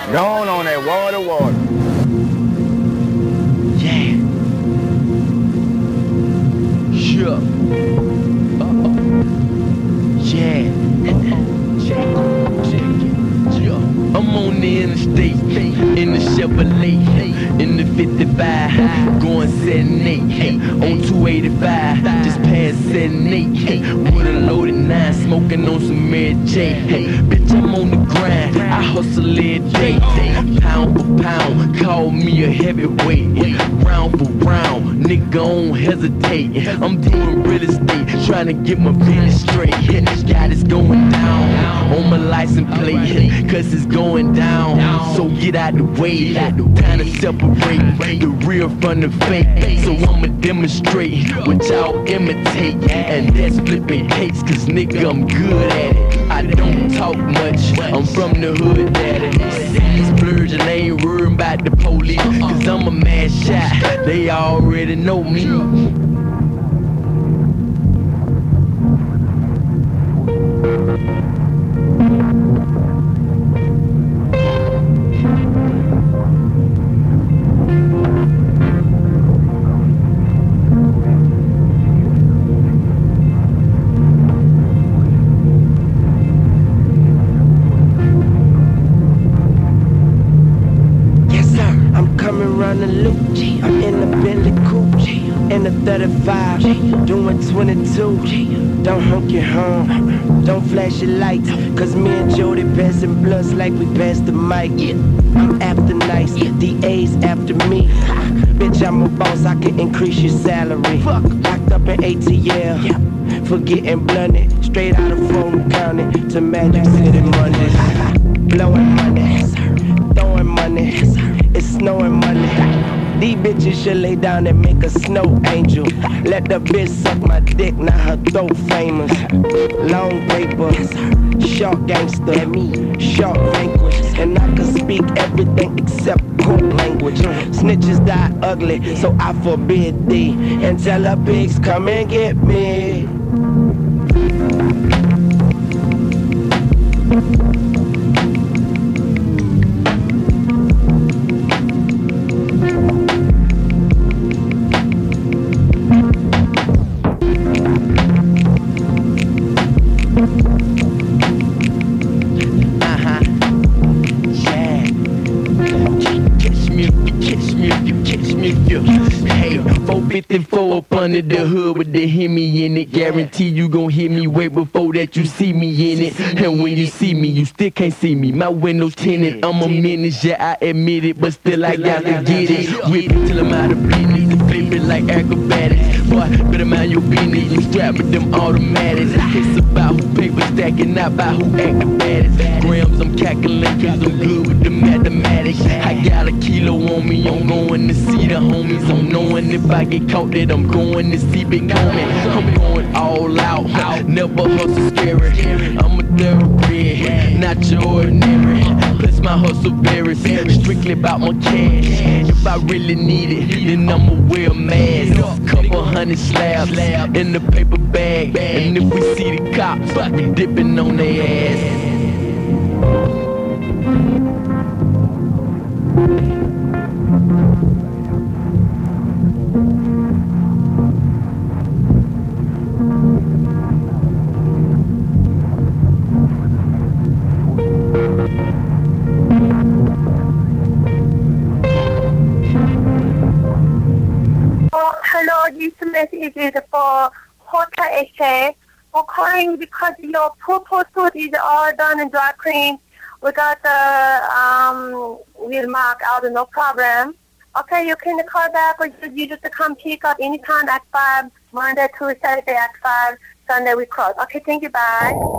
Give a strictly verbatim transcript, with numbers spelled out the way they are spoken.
Gone on that water, water. Yeah. Sure. Uh-oh. Yeah. Check it. Check it. Yeah. I'm on the interstate, in the Chevrolet, in the fifty-five, going seventy-eight, on two eighty-five, just past seventy-eight, with a loaded nine, smoking on some Mary J. Hey, bitch, I'm on the grind, I hustle every day, pound for pound, call me a heavyweight, round for round, nigga don't hesitate, I'm doing real estate, trying to get my business straight, got it's going down, on my license plate, cause it's going down, so get out the way, time to separate the real from the fake, so I'ma demonstrate what y'all imitate, and that's flipping cakes, cause nigga I'm good at it, I don't talk much, I'm from the hood daddy, splurge and I ain't worried about the police, cause I'm a mad shot, they already know me. Around the loop, I'm in the Bentley coupe, in the thirty-five, doing twenty-two. Don't honk your horn, don't flash your lights, cause me and Jody passing blunts like we passed the mic. I'm after nice, D A's after me. Bitch, I'm a boss, I can increase your salary. Locked up in A T L, for getting blunted, straight out of Fulton County to Magic City Mondays. Blowing money, throwing money, it's snowing money. These bitches should lay down and make a snow angel. Let the bitch suck my dick, now her throat famous. Long paper, short gangster, me, short vanquish. And I can speak everything except court language. Snitches die ugly, so I forbid thee. And tell her pigs come and get me. four fifty-four up under the hood with the Hemi in it. Guarantee you gon' hear me way before that you see me in it. And when you see me, you still can't see me. My window's tinted, I'm a menace, yeah, I admit it. But still I got to get it. Whip it till I'm out of business and flip it like acrobatics. Boy, better mind your business, you strap with them automatics. It's about who paper stacking, not about who act the baddest. Grams, I'm calculating, cause I'm good with the mathematics. I got a kilo on me, I'm going to see the homies. I'm knowing if I get caught that I'm going to see Big Homie. I'm going all out, never hustle scary. I'm a thoroughbred, not your ordinary. Plus my hustle very, strictly about my cash. If I really need it, then I'ma wear a mask. Couple hundred slabs in the paper bag. And if we see the cops, we dipping on their ass. Hello, this message is for Hotel Exchange. We're calling because your purple suit is all done in dry clean. We got the um, wheel mark out, no problem. Okay, you can call back or you just come pick up anytime at five, Monday to Saturday at five, Sunday we close. Okay, thank you, bye.